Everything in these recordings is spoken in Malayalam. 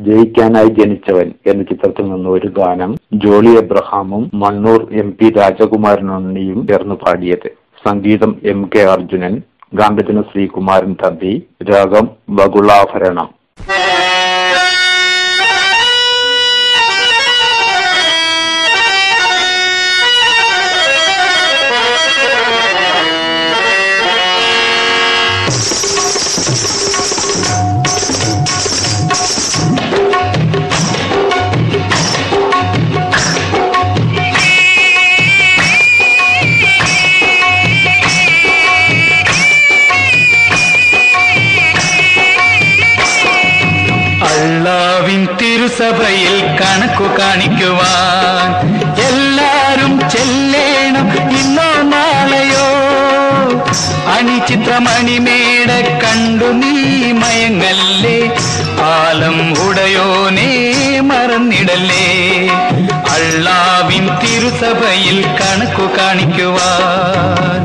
ജയിക്കാനായി ജനിച്ചവൻ എന്ന ചിത്രത്തിൽ നിന്ന് ഒരു ഗാനം ജോളി എബ്രഹാമും മണ്ണൂർ MP രാജകുമാരനുണ്ണിയും ചേർന്ന് പാടിയത്. സംഗീതം MK അർജുനൻ, ഗാനരചന ശ്രീകുമാരൻ തമ്പി, രാഗം ബകുളാഭരണം. തിരുസഭയിൽ കണക്കു കാണിക്കുവാൻ എല്ലാരും ചെല്ലേണം ഇന്നോ നാളെയോ. അണിചിത്രമണിമേട കണ്ടു നീ മയങ്ങല്ലേ, ആലം ഉടയോനേ മറന്നിടല്ലേ. അള്ളാവിൻ തിരുസഭയിൽ കണക്കു കാണിക്കുവാൻ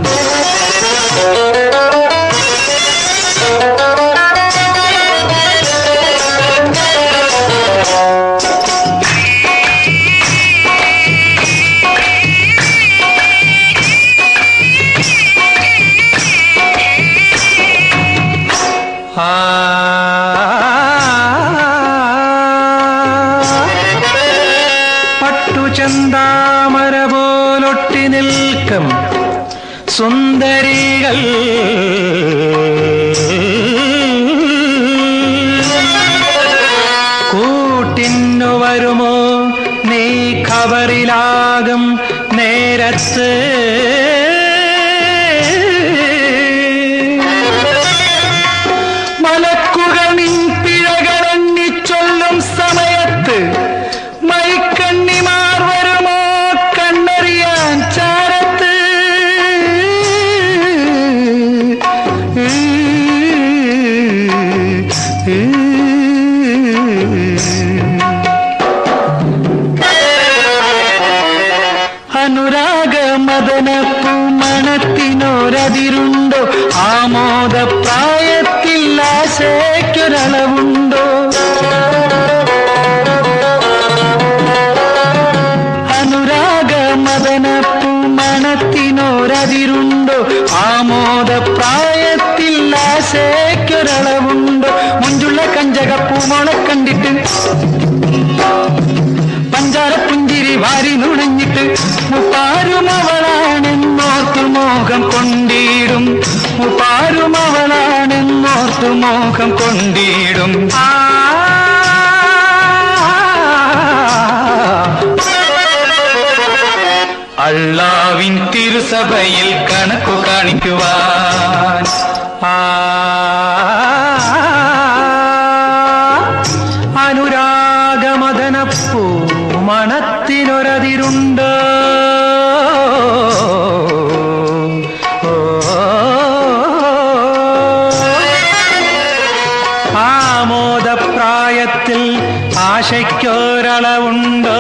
പട്ടുചന്താമര പോലൊട്ടി നിൽക്കും സുന്ദരികൾ കൂട്ടിന്നു വരുമോ നീ ഖബറിലാകും നേരത്ത്. മലക്കുകൾ നിൻ പിഴകളെണ്ണിച്ചൊല്ലും സമയത്ത് മൈക്കണ്ണിമാർ വരുമോ കണ്ണറിയാൻ ചാരത്ത്. അനുരാഗ മദനപ്പൂ മണത്തിനോരതിരുണ്ടോ, ആമോദ പ്രായത്തിൽ ആശയ്ക്കൊരളവുണ്ടോ. അനുരാഗ മദനപ്പൂ മണത്തിനോരതിരുണ്ടോ, ആമോദ പ്രായത്തിൽ ആശയ്ക്കൊരളവുണ്ടോ. മുഞ്ചുള്ള കഞ്ചകപ്പൂമോളെ കണ്ടിട്ട് പഞ്ചാരപ്പുഞ്ചിരി വാരി നുണഞ്ഞിട്ട് മുപ്പാരുമവളാണെന്നോർത്തു മോഹം കൊണ്ടിടും, മുപ്പാരുമവളാണെന്നോർത്തു മോഹം കൊണ്ടിടും. അള്ളാവിൻ തിരുസഭയിൽ കണക്കു കാണിക്കുവാൻ അനുരാഗമദനപ്പൂ മണത്തിനൊരതിരുണ്ട്. ആമോദപ്രായത്തിൽ ആശയ്ക്കൊരളവുണ്ട്.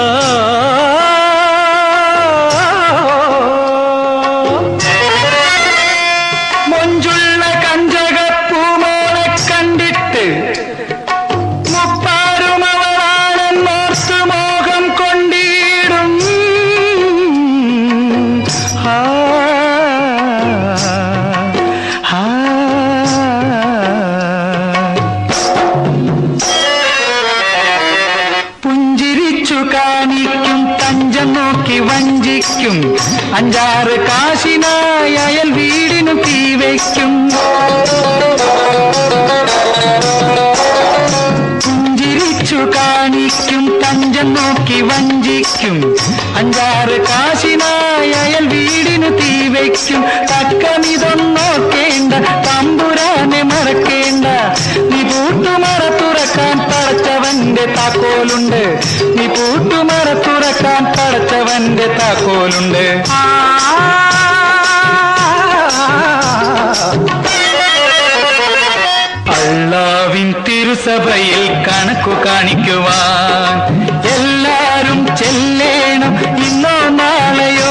മൊഞ്ചുള്ള കഞ്ചകപ്പൂമോളെ കണ്ടിട്ട് മുപ്പാരുമവളാണെന്നോർത്ത് മോഹം കൊണ്ടിടും. പുഞ്ചിരിച്ചു കാണിക്കും, തഞ്ചം നോക്കി വഞ്ചിക്കും, അഞ്ചാറ് കാശിനായി അയൽ വീടിനു തീ വയ്ക്കും. പുഞ്ചിരിച്ചു കാണിക്കും, തഞ്ചം നോക്കി വഞ്ചിക്കും, അഞ്ചാറ് കാശിനായി അയൽ വീടിനു തീ വയ്ക്കും. തക്കമിതൊന്നോക്കേണ്ട, തമ്പുരാനെ മറക്കേണ്ട, നീ പൂട്ടുമറ തുറക്കാൻ പടച്ചവന്റെ താക്കോലുണ്ട്, നീ പൂട്ടുമറ തുറക്കാൻ പടച്ചവന്റെ താക്കോലുണ്ട്. അള്ളാവിൻ തിരുസഭയിൽ കണക്കു കാണിക്കുവാൻ എല്ലാരും ചെല്ലേണം ഇന്നോ നാളെയോ.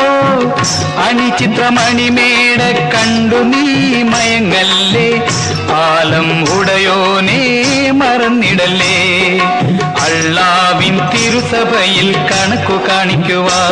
അണിചിത്രമണിമേട കണ്ടു നീ മയങ്ങല്ലേ, ആലം ഉടയോനേ മറന്നിടല്ലേ. തിരുസഭയിൽ കണക്കു കാണിക്കുവാൻ.